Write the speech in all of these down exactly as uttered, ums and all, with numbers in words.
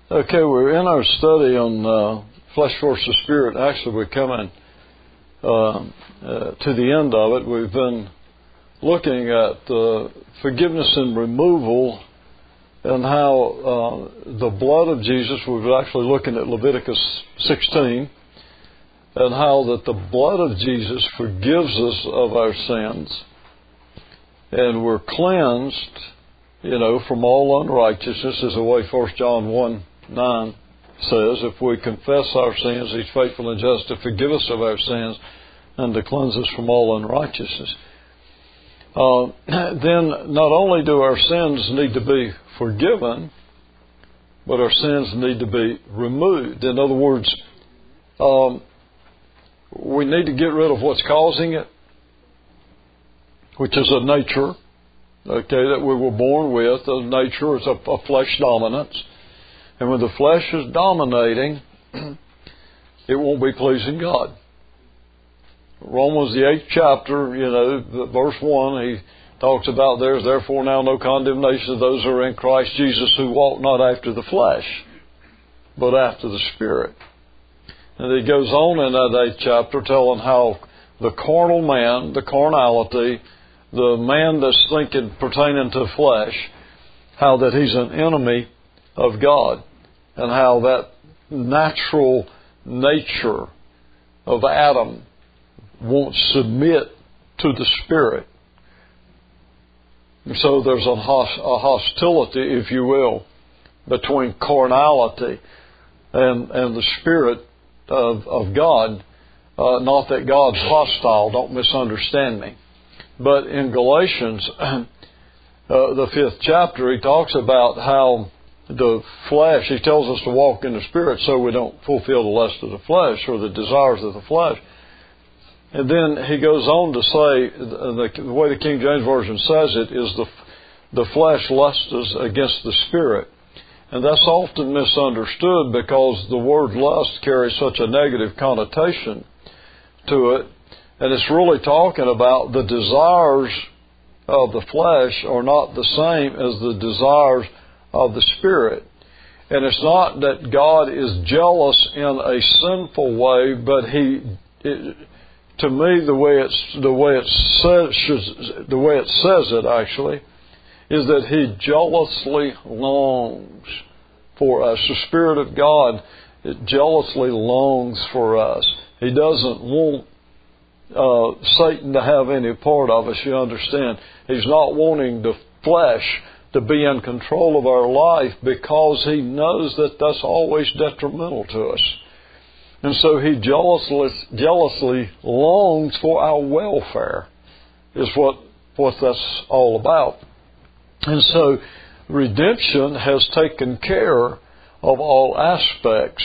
Okay, we're in our study on uh, flesh versus spirit. Actually, we're coming uh, uh, to the end of it. We've been looking at uh, forgiveness and removal and how uh, the blood of Jesus, we were actually looking at Leviticus sixteen, and how that the blood of Jesus forgives us of our sins, and we're cleansed, you know, from all unrighteousness, is the way First John one nine says. If we confess our sins, He's faithful and just to forgive us of our sins and to cleanse us from all unrighteousness. Uh, then not only do our sins need to be forgiven, but our sins need to be removed. In other words, um, we need to get rid of what's causing it, which is a nature, okay, that we were born with. A nature is a, a flesh dominance. And when the flesh is dominating, it won't be pleasing God. Romans, the eighth chapter, you know, verse one, he talks about there's therefore now no condemnation of those who are in Christ Jesus, who walk not after the flesh, but after the Spirit. And he goes on in that eighth chapter telling how the carnal man, the carnality, the man that's thinking pertaining to flesh, how that he's an enemy of God, and how that natural nature of Adam won't submit to the Spirit. And so there's a, host, a hostility, if you will, between carnality and, and the Spirit of, of God. Uh, not that God's hostile, don't misunderstand me. But in Galatians, uh, the fifth chapter, he talks about how the flesh, he tells us to walk in the Spirit so we don't fulfill the lust of the flesh or the desires of the flesh. And then he goes on to say, the, the way the King James Version says it is the, the flesh lusts against the Spirit. And that's often misunderstood because the word lust carries such a negative connotation to it. And it's really talking about the desires of the flesh are not the same as the desires of the Spirit. And it's not that God is jealous in a sinful way, but He, it, to me, the way it's the way it says the way it says it actually is that He jealously longs for us. The Spirit of God, it jealously longs for us. He doesn't want uh, Satan to have any part of us. You understand? He's not wanting the flesh to be in control of our life because He knows that that's always detrimental to us. And so He jealously, jealously longs for our welfare, is what, what that's all about. And so redemption has taken care of all aspects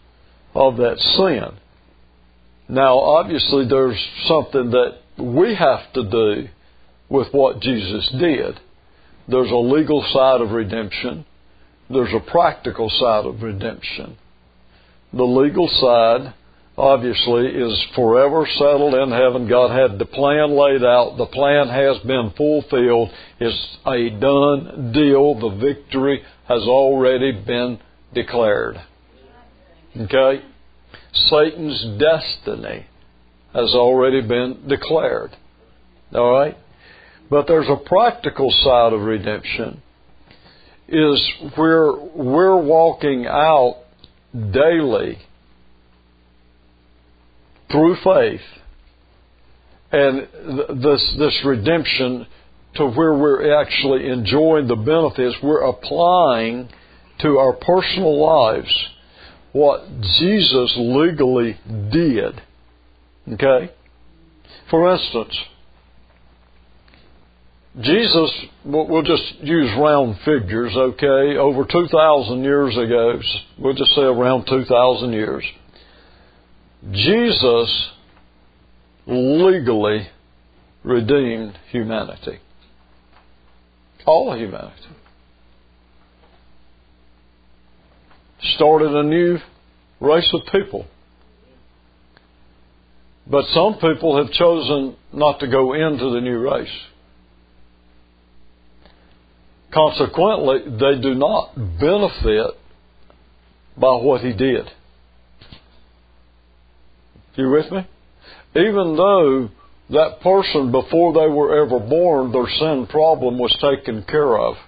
of that sin. Now, obviously, there's something that we have to do with what Jesus did. There's a legal side of redemption. There's a practical side of redemption. The legal side, obviously, is forever settled in heaven. God had the plan laid out. The plan has been fulfilled. It's a done deal. The victory has already been declared. Okay? Satan's destiny has already been declared. All right? But there's a practical side of redemption, is where we're walking out daily through faith, and this this redemption to where we're actually enjoying the benefits. We're applying to our personal lives what Jesus legally did. Okay? For instance, Jesus, we'll just use round figures, okay, over two thousand years ago, we'll just say around two thousand years, Jesus legally redeemed humanity. All of humanity. Started a new race of people. But some people have chosen not to go into the new race. Consequently, they do not benefit by what He did. You with me? Even though that person, before they were ever born, their sin problem was taken care of.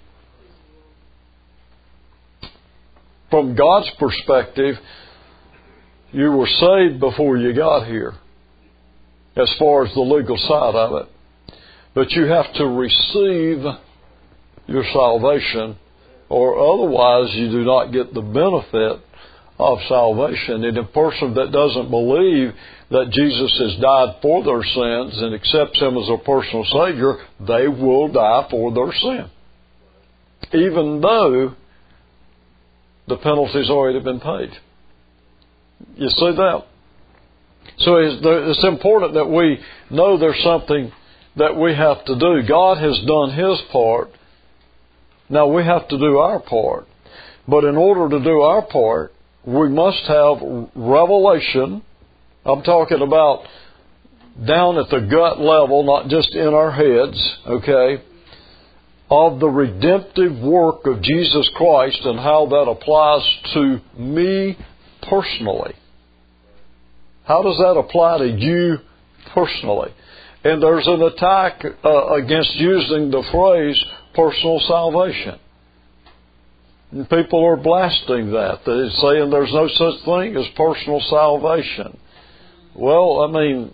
From God's perspective, you were saved before you got here, as far as the legal side of it. But you have to receive your salvation, or otherwise you do not get the benefit of salvation. And a person that doesn't believe that Jesus has died for their sins and accepts Him as their personal Savior, they will die for their sin, even though the penalty's already been paid. You see that? So it's important that we know there's something that we have to do. God has done His part. Now we have to do our part. But in order to do our part, we must have revelation. I'm talking about down at the gut level, not just in our heads, okay, of the redemptive work of Jesus Christ and how that applies to me personally. How does that apply to you personally? And there's an attack uh, against using the phrase personal salvation. And people are blasting that. They're saying there's no such thing as personal salvation. Well, I mean,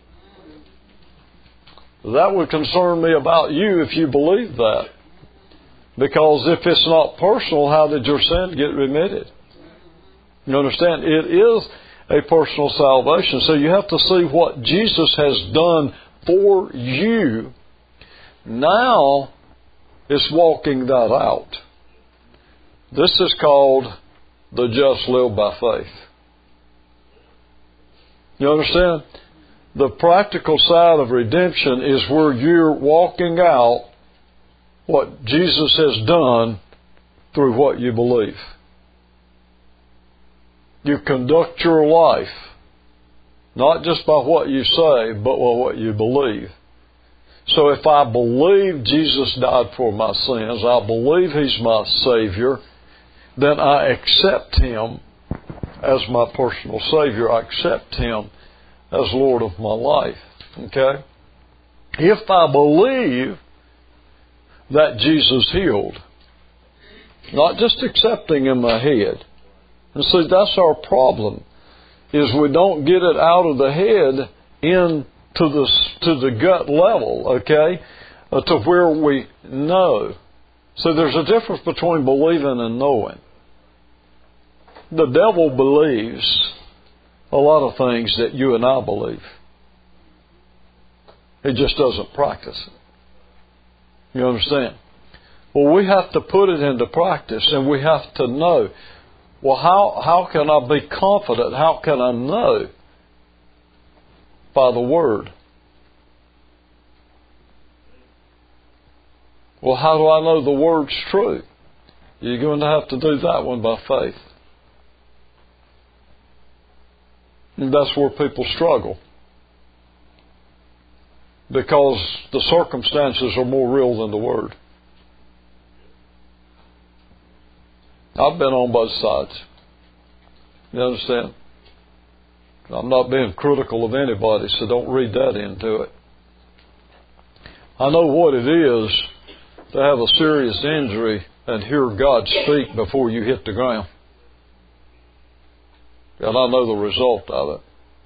that would concern me about you if you believe that. Because if it's not personal, how did your sin get remitted? You understand? It is a personal salvation. So you have to see what Jesus has done for you. Now it's walking that out. This is called the just live by faith. You understand? The practical side of redemption is where you're walking out what Jesus has done through what you believe. You conduct your life not just by what you say, but by what you believe. So if I believe Jesus died for my sins, I believe He's my Savior, then I accept Him as my personal Savior. I accept Him as Lord of my life. Okay? If I believe that Jesus healed, not just accepting in my head. And see, that's our problem, is we don't get it out of the head into the, to the gut level, okay, uh, to where we know. So there's a difference between believing and knowing. The devil believes a lot of things that you and I believe. He just doesn't practice it. You understand? Well, we have to put it into practice, and we have to know. Well, how, how can I be confident? How can I know? By the Word. Well, how do I know the Word's true? You're going to have to do that one by faith. And that's where people struggle. Because the circumstances are more real than the Word. I've been on both sides. You understand? I'm not being critical of anybody, so don't read that into it. I know what it is to have a serious injury and hear God speak before you hit the ground. And I know the result of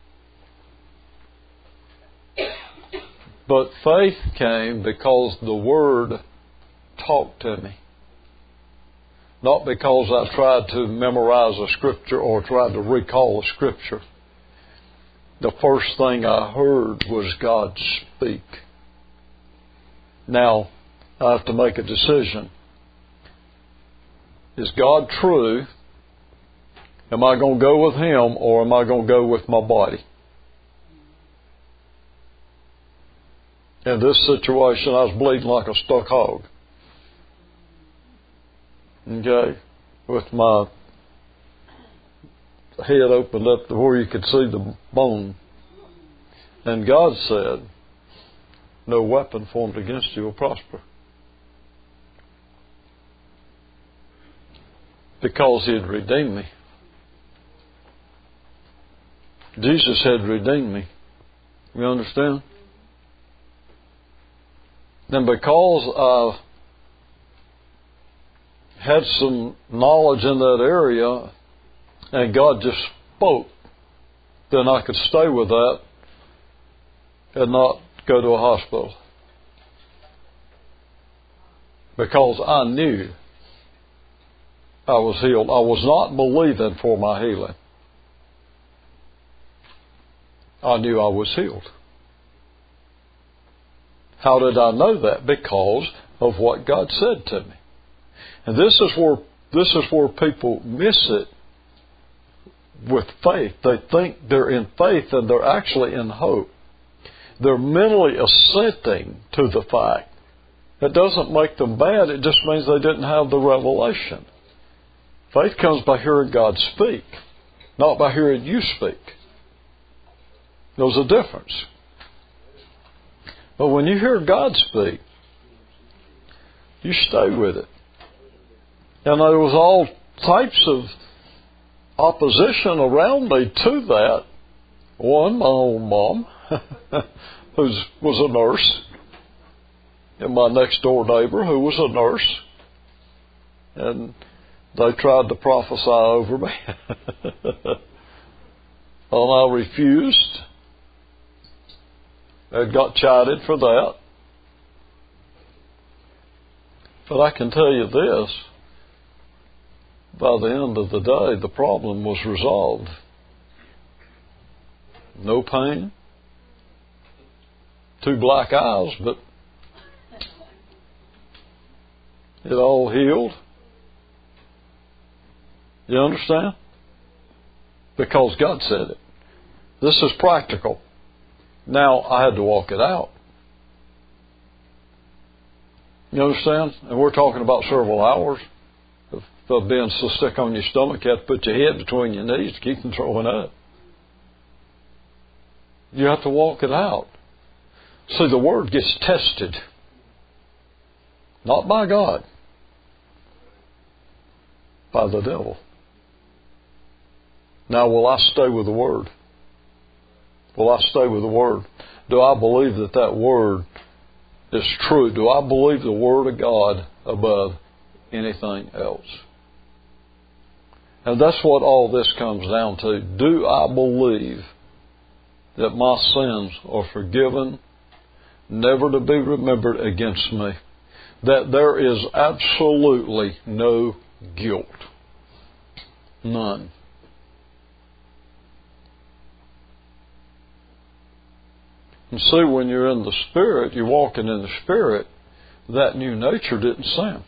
it. But faith came because the Word talked to me. Not because I tried to memorize a scripture or tried to recall a scripture. The first thing I heard was God speak. Now, I have to make a decision. Is God true? Am I going to go with Him, or am I going to go with my body? In this situation, I was bleeding like a stuck hog. Okay? With my head opened up to where you could see the bone. And God said, no weapon formed against you will prosper. Because He had redeemed me Jesus had redeemed me. You understand? And because I had some knowledge in that area and God just spoke, then I could stay with that and not go to a hospital. Because I knew I was healed. I was not believing for my healing. I knew I was healed. How did I know that? Because of what God said to me. And this is where this is where people miss it with faith. They think they're in faith and they're actually in hope. They're mentally assenting to the fact. It doesn't make them bad. It just means they didn't have the revelation. Faith comes by hearing God speak, not by hearing you speak. There's a difference. But when you hear God speak, you stay with it. And there was all types of opposition around me to that. One, my own mom, who was a nurse, and my next door neighbor, who was a nurse. And they tried to prophesy over me. And I refused. I got chided for that. But I can tell you this, by the end of the day, the problem was resolved. No pain, two black eyes, but it all healed. You understand? Because God said it. This is practical. Now, I had to walk it out. You understand? And we're talking about several hours of, of being so sick on your stomach, you have to put your head between your knees to keep from throwing up. You have to walk it out. See, the Word gets tested. Not by God. By the devil. Now, will I stay with the Word? Will I stay with the Word? Do I believe that that Word is true? Do I believe the Word of God above anything else? And that's what all this comes down to. Do I believe that my sins are forgiven, never to be remembered against me? That there is absolutely no guilt. None. And see, when you're in the Spirit, you're walking in the Spirit, that new nature didn't sin.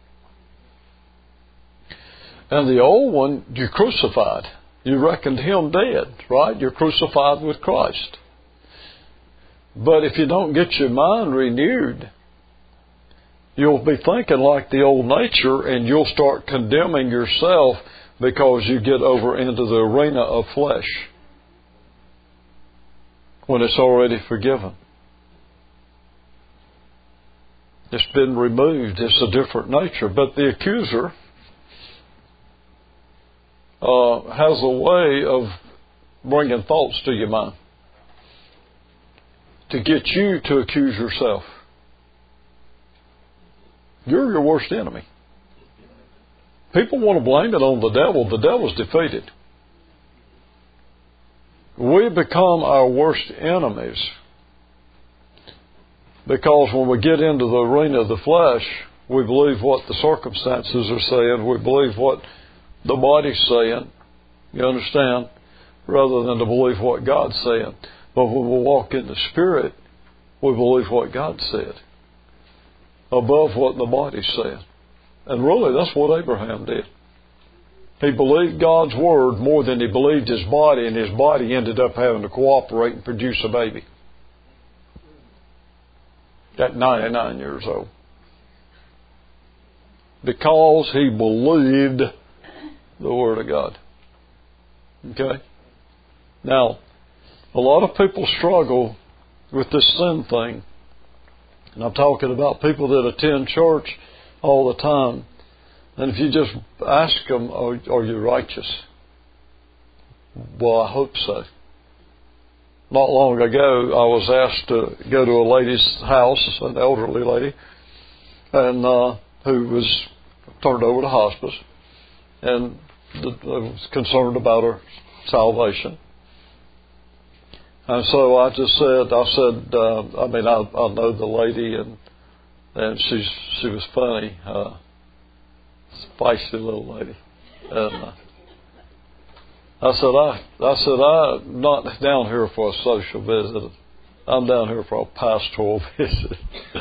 And the old one, you crucified. You reckoned him dead, right? You're crucified with Christ. But if you don't get your mind renewed, you'll be thinking like the old nature, and you'll start condemning yourself because you get over into the arena of flesh when it's already forgiven. It's been removed. It's a different nature. But the accuser uh, has a way of bringing thoughts to your mind to get you to accuse yourself. You're your worst enemy. People want to blame it on the devil. The devil's defeated. We become our worst enemies because when we get into the arena of the flesh, we believe what the circumstances are saying. We believe what the body's saying. You understand? Rather than to believe what God's saying. But when we walk in the Spirit, we believe what God said above what the body's saying. And really, that's what Abraham did. He believed God's Word more than he believed his body, and his body ended up having to cooperate and produce a baby at ninety-nine years old. Because he believed the Word of God. Okay? Now, a lot of people struggle with this sin thing. And I'm talking about people that attend church all the time. And if you just ask them, are, are you righteous? Well, I hope so. not long ago, I was asked to go to a lady's house, an elderly lady, and uh, who was turned over to hospice, and I was concerned about her salvation. And so I just said, I said, uh, I mean, I, I know the lady, and and she's she was funny, uh, feisty little lady, and uh, I said, I I said I'm not down here for a social visit. I'm down here for a pastoral visit.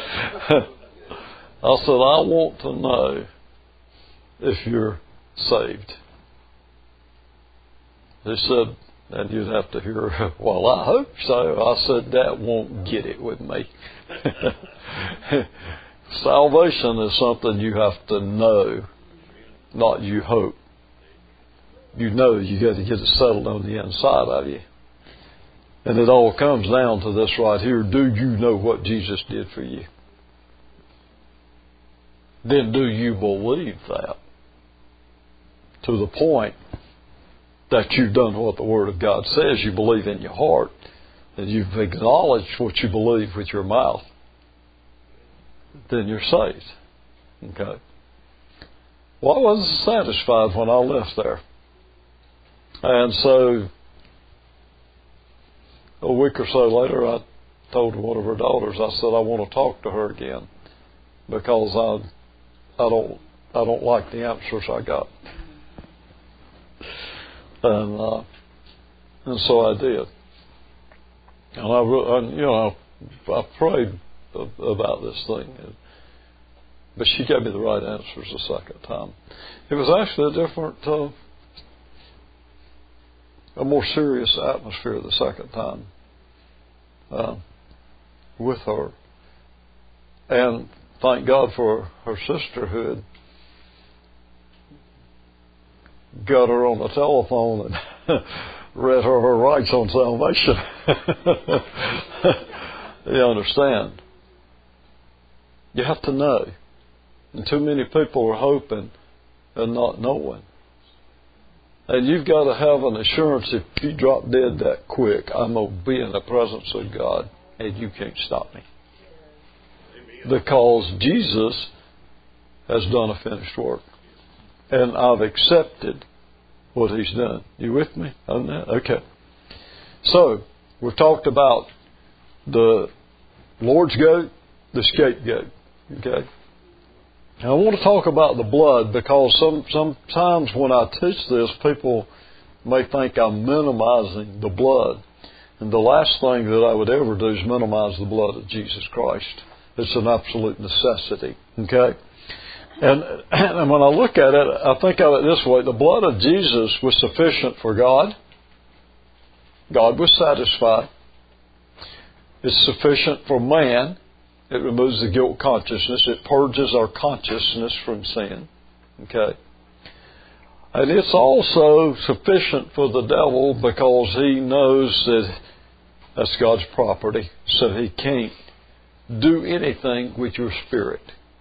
I said, I want to know if you're saved. He said, and you'd have to hear, well, I hope so. I said, that won't get it with me. Salvation is something you have to know, not you hope. You know you got to get it settled on the inside of you. And it all comes down to this right here. Do you know what Jesus did for you? Then do you believe that? To the point that you've done what the Word of God says, you believe in your heart, and you've acknowledged what you believe with your mouth, then you're saved. Okay? Well, I wasn't satisfied when I left there. And so, a week or so later, I told one of her daughters, I said, I want to talk to her again, because I, I don't, I don't like the answers I got. And uh, and so I did. And I, and, you know, I, I prayed about this thing, but she gave me the right answers the second time. It was actually a different, uh, a more serious atmosphere the second time uh, with her. And thank God for her sister who had got her on the telephone and read her her rights on salvation. You understand? You have to know. And too many people are hoping and not knowing. And you've got to have an assurance if you drop dead that quick, I'm going to be in the presence of God and you can't stop me. Because Jesus has done a finished work. And I've accepted what He's done. You with me on that? Okay. So, we've talked about the Lord's goat, the scapegoat. Okay. And I want to talk about the blood because some sometimes when I teach this, people may think I'm minimizing the blood. And the last thing that I would ever do is minimize the blood of Jesus Christ. It's an absolute necessity. Okay? And, and when I look at it, I think of it this way. The blood of Jesus was sufficient for God. God was satisfied. It's sufficient for man. It removes the guilt consciousness. It purges our consciousness from sin. Okay? And it's also sufficient for the devil because he knows that that's God's property. So he can't do anything with your spirit.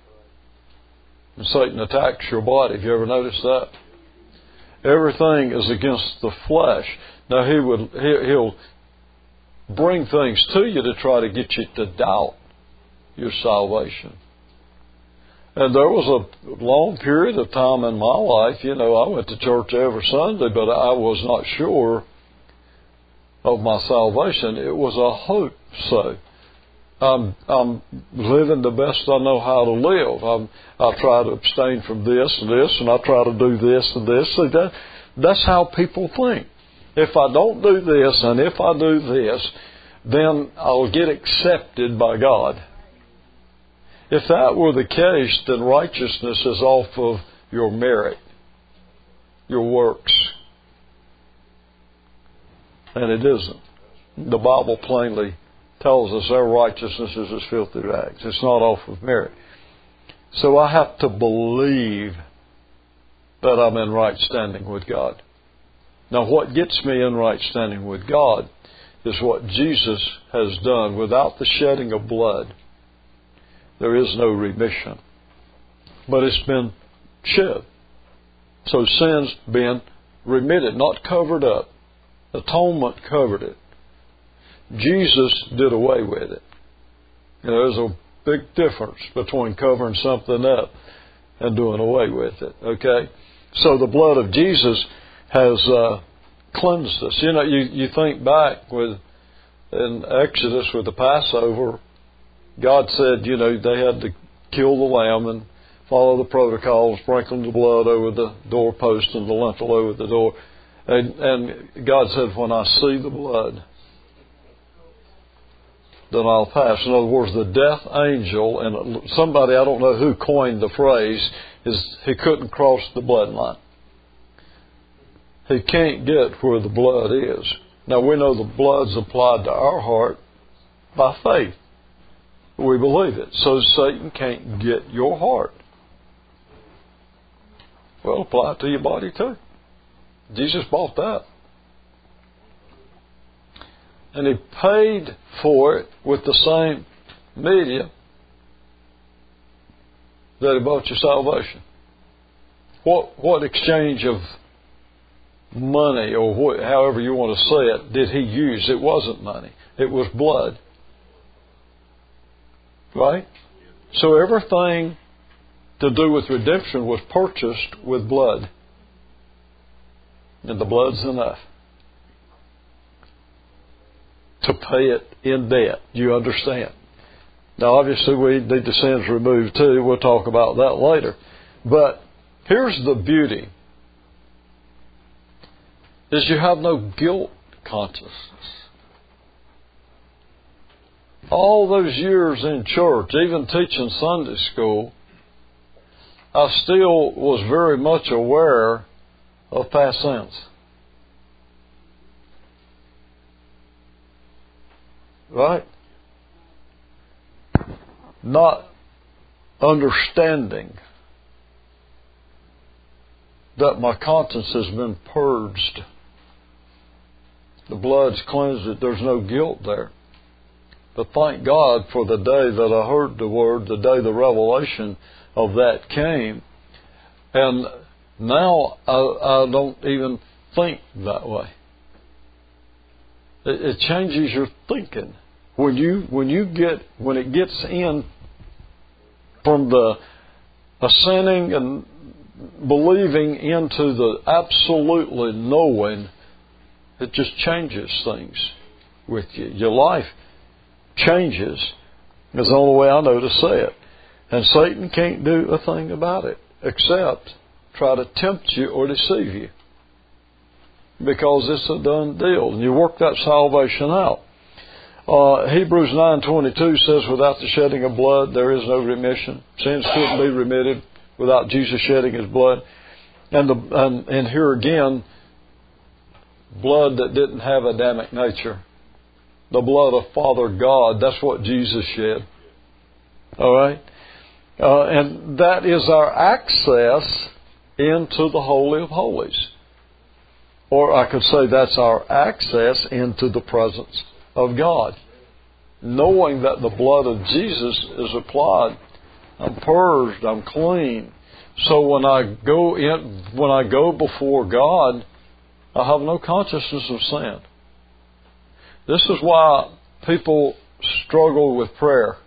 And Satan attacks your body. Have you ever noticed that? Everything is against the flesh. Now he would he'll bring things to you to try to get you to doubt your salvation. And there was a long period of time in my life, you know, I went to church every Sunday, but I was not sure of my salvation. It was a hope so. I'm, I'm living the best I know how to live. I'm, I try to abstain from this and this, and I try to do this and this. See, that, that's how people think. If I don't do this and if I do this, then I'll get accepted by God. If that were the case, then righteousness is off of your merit, your works. And it isn't. The Bible plainly tells us our righteousness is as filthy rags. It's not off of merit. So I have to believe that I'm in right standing with God. Now what gets me in right standing with God is what Jesus has done. Without the shedding of blood, there is no remission. But it's been shed. So sin's been remitted, not covered up. Atonement covered it. Jesus did away with it. You know, there's a big difference between covering something up and doing away with it. Okay? So the blood of Jesus has uh, cleansed us. You know, you, you think back with in Exodus with the Passover, God said, you know, they had to kill the lamb and follow the protocol, sprinkle the blood over the doorpost and the lintel over the door. And, and God said, when I see the blood, then I'll pass. In other words, the death angel, and somebody, I don't know who coined the phrase, is he couldn't cross the bloodline. He can't get where the blood is. Now, we know the blood's applied to our heart by faith. We believe it. So Satan can't get your heart. Well, apply it to your body too. Jesus bought that. And He paid for it with the same media that He bought your salvation. What what exchange of money, or what, however you want to say it, did He use? It wasn't money. It was blood. Right? So everything to do with redemption was purchased with blood. And the blood's enough to pay it in debt. You understand? Now, obviously, we need the sins removed too. We'll talk about that later. But here's the beauty, is you have no guilt consciousness. All those years in church, even teaching Sunday school, I still was very much aware of past sins. Right? Not understanding that my conscience has been purged. The blood's cleansed it. There's no guilt there. But thank God for the day that I heard the Word, the day the revelation of that came. And now I, I don't even think that way. It, it changes your thinking. When you when you get when it gets in from the assenting and believing into the absolutely knowing, it just changes things with you. Your life changes. Is the only way I know to say it. And Satan can't do a thing about it except try to tempt you or deceive you, because it's a done deal, and you work that salvation out. Uh, Hebrews nine twenty-two says, without the shedding of blood there is no remission. Sins couldn't be remitted without Jesus shedding His blood. And, the, and, and here again, blood that didn't have Adamic nature. The blood of Father God, that's what Jesus shed. All right? Uh, and that is our access into the Holy of Holies. Or I could say that's our access into the presence of God. Knowing that the blood of Jesus is applied, I'm purged, I'm clean. So when I go in, when I go before God, I have no consciousness of sin. This is why people struggle with prayer.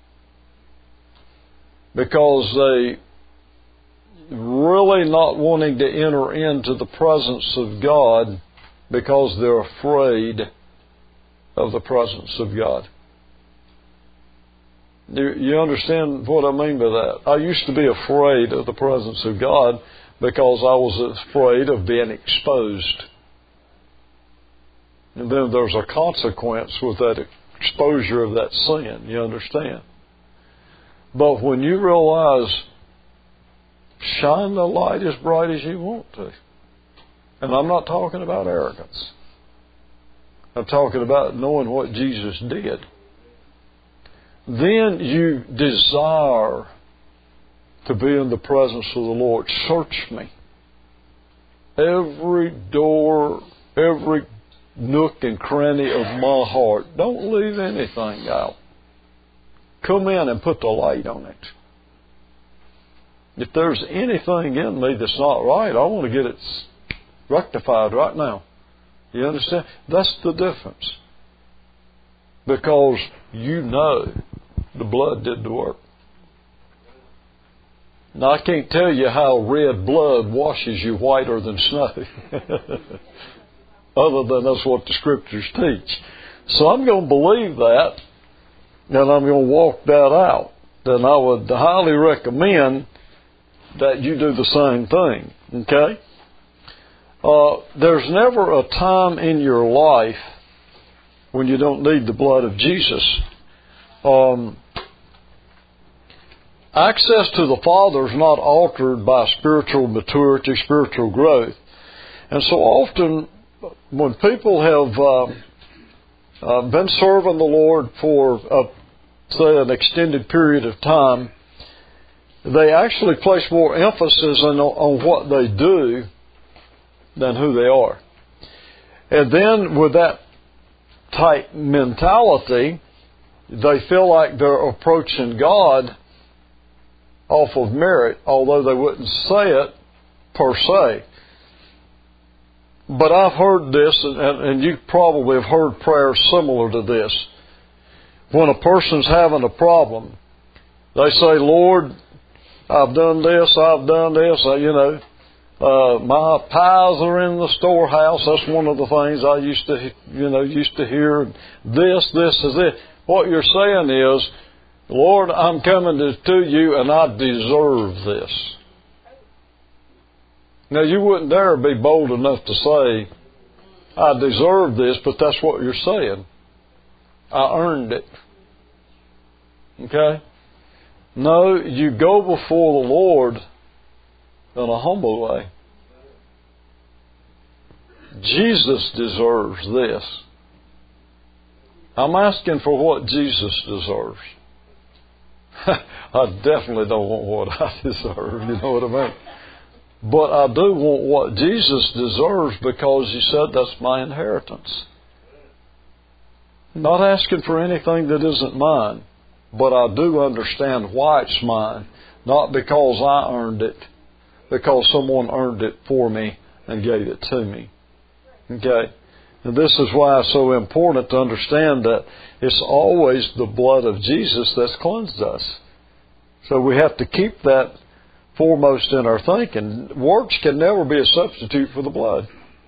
Because they really not wanting to enter into the presence of God because they're afraid of the presence of God. You, you understand what I mean by that? I used to be afraid of the presence of God because I was afraid of being exposed. And then there's a consequence with that exposure of that sin, you understand? But when you realize, shine the light as bright as you want to. And I'm not talking about arrogance. I'm talking about knowing what Jesus did. Then you desire to be in the presence of the Lord. Search me. Every door, every nook and cranny of my heart. Don't leave anything out. Come in and put the light on it. If there's anything in me that's not right, I want to get it rectified right now. You understand? That's the difference. because you know the blood did the work. Now, I can't tell you how red blood washes you whiter than snow, other than that's what the Scriptures teach. So I'm going to believe that, and I'm going to walk that out. Then I would highly recommend that you do the same thing, okay? Uh, there's never a time in your life when you don't need the blood of Jesus. Um, access to the Father is not altered by spiritual maturity, spiritual growth. And so often when people have uh, uh, been serving the Lord for, uh, say, an extended period of time, they actually place more emphasis on, on what they do than who they are. And then with that type mentality, they feel like they're approaching God off of merit, although they wouldn't say it per se. But I've heard this, and, and you probably have heard prayers similar to this. When a person's having a problem, they say, Lord, I've done this, I've done this, you know, uh, my pies are in the storehouse. That's one of the things I used to, you know, used to hear. This, this is it. What you're saying is, Lord, I'm coming to, to you and I deserve this. Now, you wouldn't dare be bold enough to say, I deserve this, but that's what you're saying. I earned it. Okay? No, you go before the Lord in a humble way. Jesus deserves this. I'm asking for what Jesus deserves. I definitely don't want what I deserve, you know what I mean? But I do want what Jesus deserves because He said that's my inheritance. Not asking for anything that isn't mine, but I do understand why it's mine. Not because I earned it, because someone earned it for me and gave it to me. Okay? And this is why it's so important to understand that it's always the blood of Jesus that's cleansed us. So we have to keep that foremost in our thinking. Works can never be a substitute for the blood.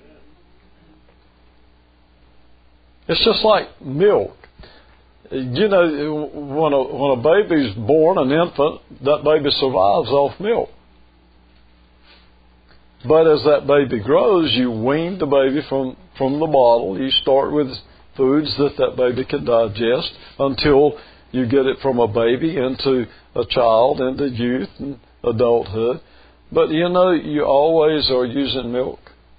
It's just like milk. You know, when a, when a baby's born, an infant, that baby survives off milk. But as that baby grows, you wean the baby from, from the bottle. You start with foods that that baby can digest until you get it from a baby into a child, into youth and adulthood. But you know, you always are using milk.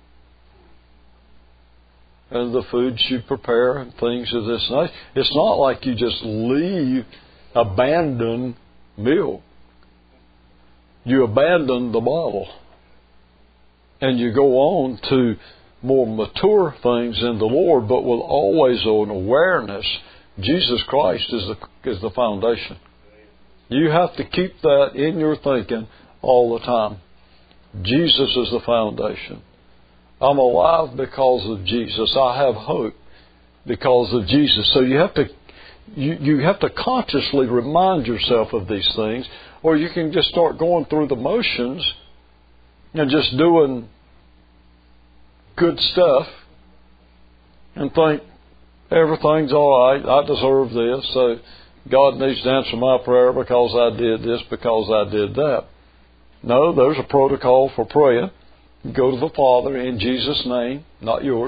And the foods you prepare and things of this nature. It's not like you just leave, abandon milk. You abandon the bottle. And you go on to more mature things in the Lord, but with always an awareness, Jesus Christ is the, is the foundation. You have to keep that in your thinking all the time. Jesus is the foundation. I'm alive because of Jesus. I have hope because of Jesus. So you have to you, you have to consciously remind yourself of these things, or you can just start going through the motions and just doing good stuff and think everything's all right. I deserve this, so God needs to answer my prayer because I did this, because I did that. No, there's a protocol for praying. You go to the Father in Jesus' name, not yours.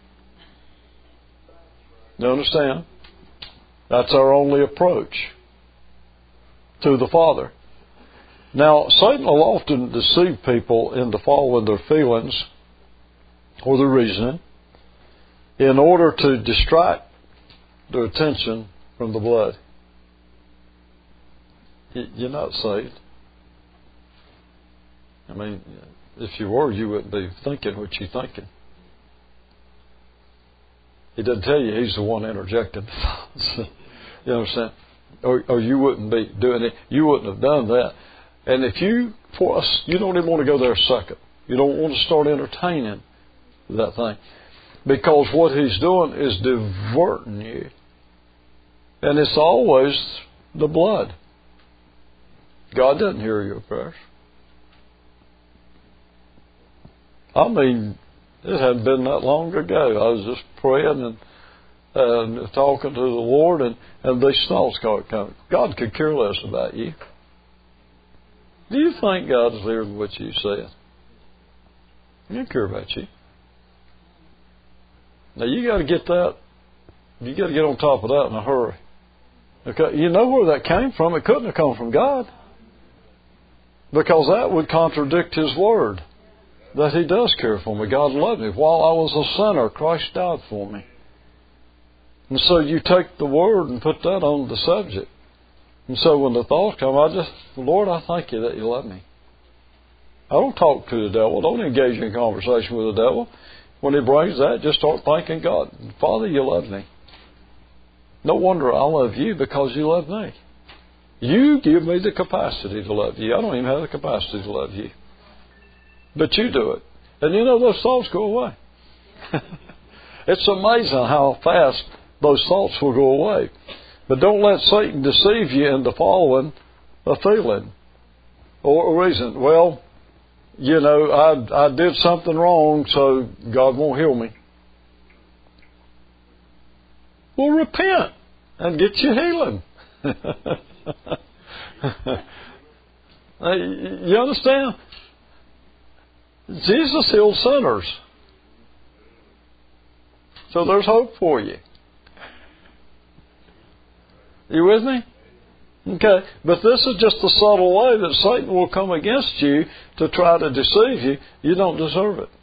You understand? That's our only approach to the Father. Now, Satan will often deceive people into following their feelings or their reasoning in order to distract their attention from the blood. You're not saved. I mean, if you were, you wouldn't be thinking what you're thinking. He doesn't tell you He's the one interjecting the thoughts. You understand? Or, or you wouldn't be doing it. You wouldn't have done that. And if you, for us, you don't even want to go there a second. You don't want to start entertaining that thing. Because what He's doing is diverting you And it's always the blood. God doesn't hear your prayers. I mean, it hadn't been that long ago. I was just praying and, and talking to the Lord, and, and these thoughts started coming. God could care less about you. Do you think God's hearing what you said? He doesn't care about you. Now you got to get that. You got to get on top of that in a hurry. Okay, you know where that came from. It couldn't have come from God, because that would contradict His word that He does care for me. God loved me while I was a sinner. Christ died for me. And so you take the word and put that on the subject. And so when the thoughts come, I just, Lord, I thank you that you love me. I don't talk to the devil. Don't engage in conversation with the devil. When he brings that, just start thanking God. Father, you love me. No wonder I love you, because you love me. You give me the capacity to love you. I don't even have the capacity to love you. But you do it. And you know, those thoughts go away. It's amazing how fast those thoughts will go away. But don't let Satan deceive you into following a feeling or a reason. Well, you know, I, I did something wrong, so God won't heal me. Well, repent and get your healing. You understand? Jesus healed sinners. So there's hope for you. You with me? Okay. But this is just the subtle way that Satan will come against you to try to deceive you. You don't deserve it.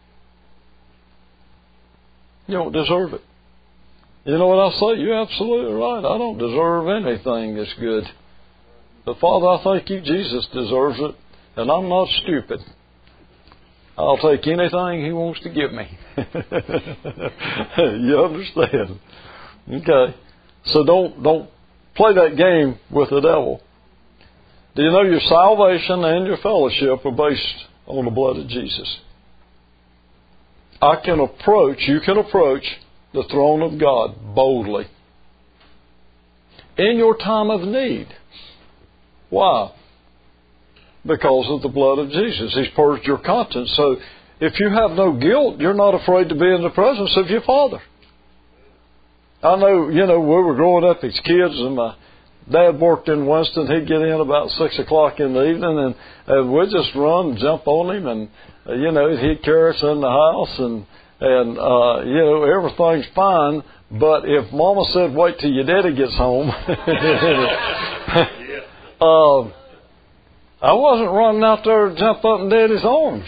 You don't deserve it. You know what I say? You're absolutely right. I don't deserve anything that's good. But Father, I thank you Jesus deserves it. And I'm not stupid. I'll take anything He wants to give me. You understand? Okay. So don't don't play that game with the devil. Do you know your salvation and your fellowship are based on the blood of Jesus? I can approach, you can approach the throne of God boldly in your time of need. Why? Because of the blood of Jesus. He's purged your conscience. So if you have no guilt, you're not afraid to be in the presence of your Father. I know, you know, we were growing up as kids, and my dad worked in Winston. He'd get in about six o'clock in the evening, and, and we'd just run and jump on him, and, uh, you know, he'd carry us in the house, and, and uh, you know, everything's fine. But if Mama said, wait till your daddy gets home, uh, I wasn't running out there to jump up in Daddy's arms.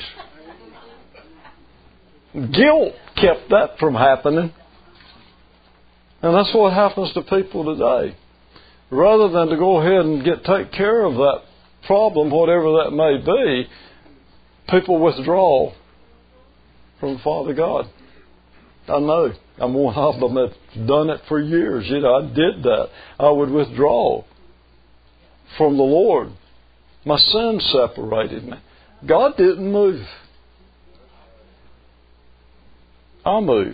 Guilt kept that from happening. And that's what happens to people today. Rather than to go ahead and get take care of that problem, whatever that may be, people withdraw from Father God. I know. I'm one of them that's done it for years. You know, I did that. I would withdraw from the Lord. My sin separated me. God didn't move. I moved.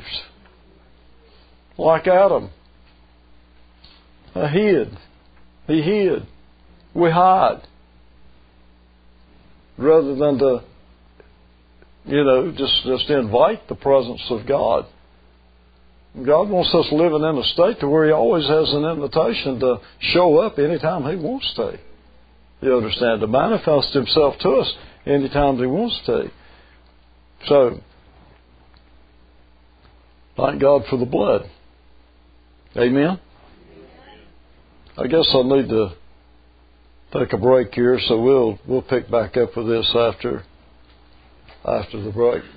Like Adam. I hid. He hid. We hide. Rather than to, you know, just, just invite the presence of God. God wants us living in a state to where He always has an invitation to show up anytime He wants to. You understand? To manifest Himself to us anytime He wants to. So, thank God for the blood. Amen? I guess I need to take a break here, so we'll we'll pick back up with this after after the break.